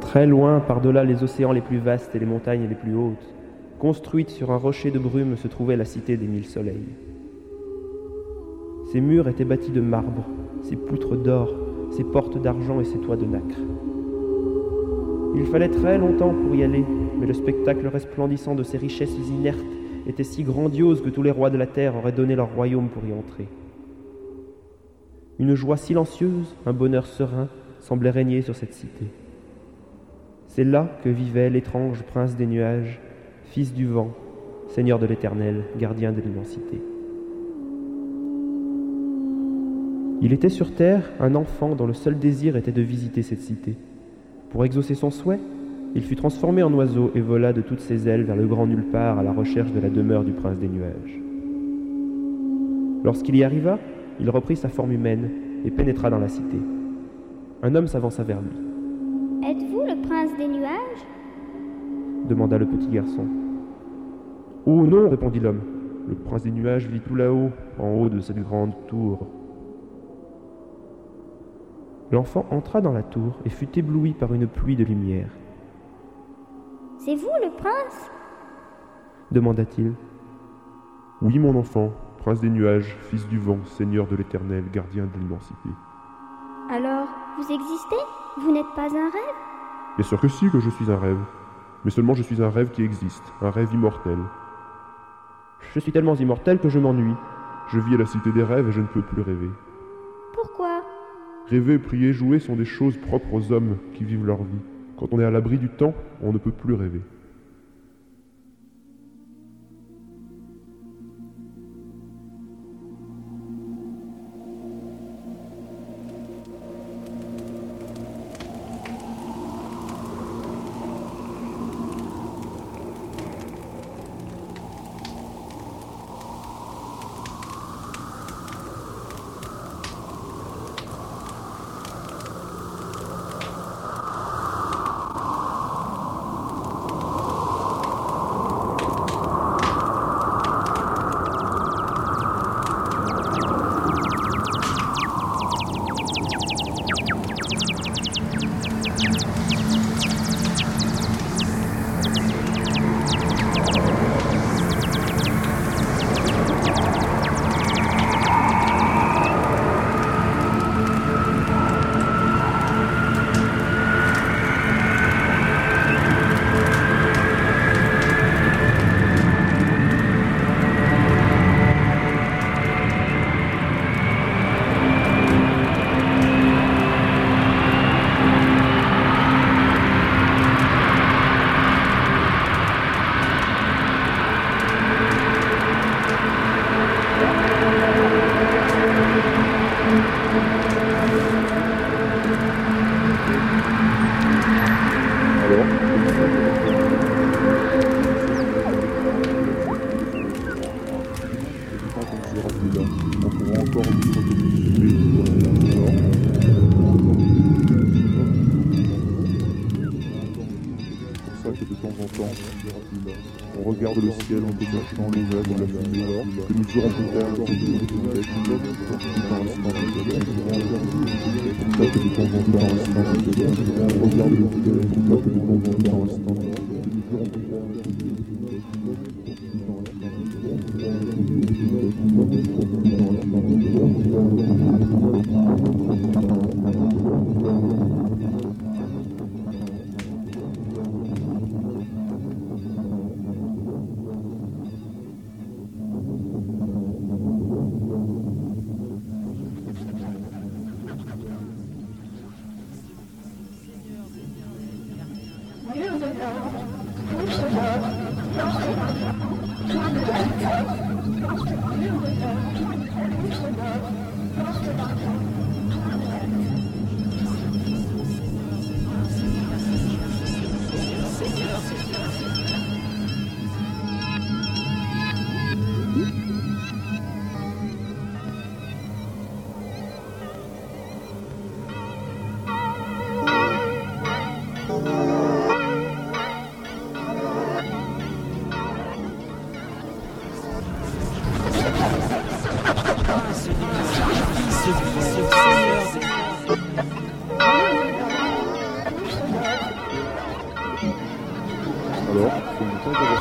Très loin, par-delà les océans les plus vastes et les montagnes les plus hautes, construite sur un rocher de brume, se trouvait la cité des 1000 soleils. Ses murs étaient bâtis de marbre, ses poutres d'or, ses portes d'argent et ses toits de nacre. Il fallait très longtemps pour y aller, mais le spectacle resplendissant de ces richesses inertes était si grandiose que tous les rois de la terre auraient donné leur royaume pour y entrer. Une joie silencieuse, un bonheur serein semblaient régner sur cette cité. C'est là que vivait l'étrange prince des nuages, fils du vent, seigneur de l'éternel, gardien de l'immensité. Il était sur terre un enfant dont le seul désir était de visiter cette cité. Pour exaucer son souhait, il fut transformé en oiseau et vola de toutes ses ailes vers le grand nulle part à la recherche de la demeure du prince des nuages. Lorsqu'il y arriva, il reprit sa forme humaine et pénétra dans la cité. Un homme s'avança vers lui. « Êtes-vous le prince des nuages » demanda le petit garçon. « Oh non » répondit l'homme. « Le prince des nuages vit tout là-haut, en haut de cette grande tour. » L'enfant entra dans la tour et fut ébloui par une pluie de lumière. « C'est vous le prince » demanda-t-il. « Oui, mon enfant, prince des nuages, fils du vent, seigneur de l'éternel, gardien de l'immensité. »« Alors, vous existez ? Vous n'êtes pas un rêve ?»« Bien sûr que si, que je suis un rêve. Mais seulement je suis un rêve qui existe, un rêve immortel. Je suis tellement immortel que je m'ennuie. Je vis à la cité des rêves et je ne peux plus rêver. » Pourquoi ? Rêver, prier, jouer sont des choses propres aux hommes qui vivent leur vie. Quand on est à l'abri du temps, on ne peut plus rêver. On regarde le ciel en détachant les vagues de la fumée que nous aurons plus tard dans une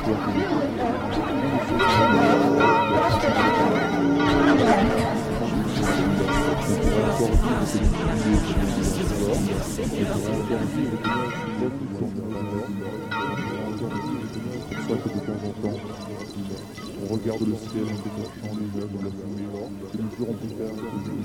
On regarde le ciel en déclenchant les œuvres de la fumée, et nous jurons plus tard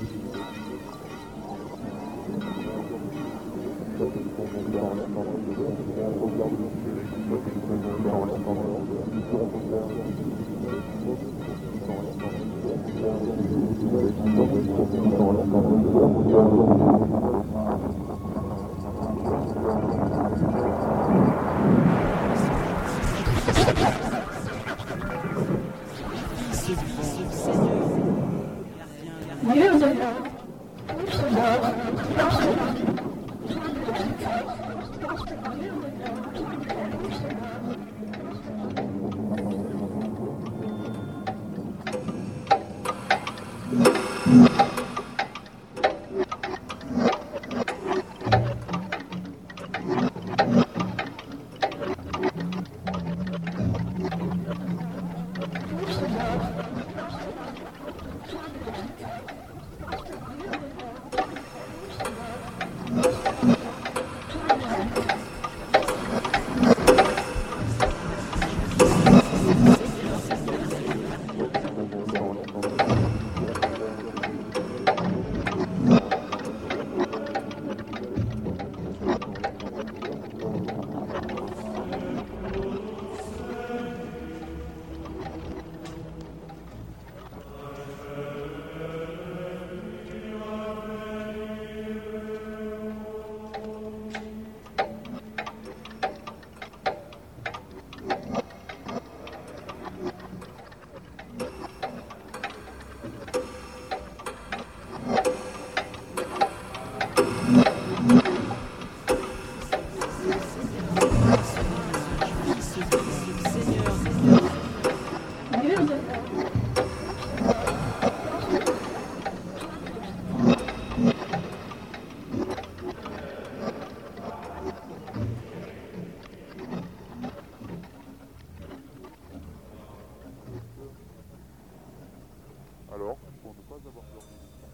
Alors, pour ne pas avoir peur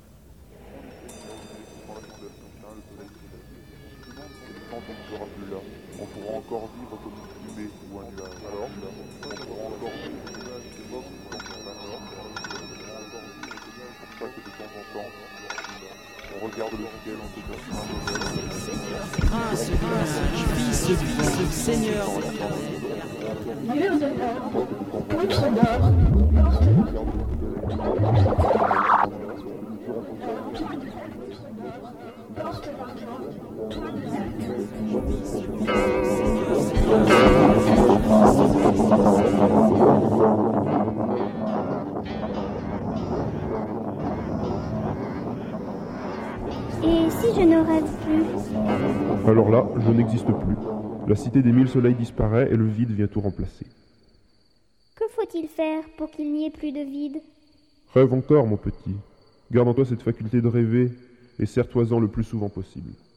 quand on ne sera plus là, on pourra encore vivre comme une fumée ou un nuage. Alors, on pourra encore vivre des nuages d'époque quand on sera mort. C'est pour ça que de temps en temps, on regarde le ciel en se disant Prince, fils du Seigneur. Et si je ne rêve plus? Alors là, je n'existe plus. La cité des 1000 soleils disparaît et le vide vient tout remplacer. Que faut-il faire pour qu'il n'y ait plus de vide? Rêve encore, mon petit. Garde en toi cette faculté de rêver et serre-toi-en le plus souvent possible.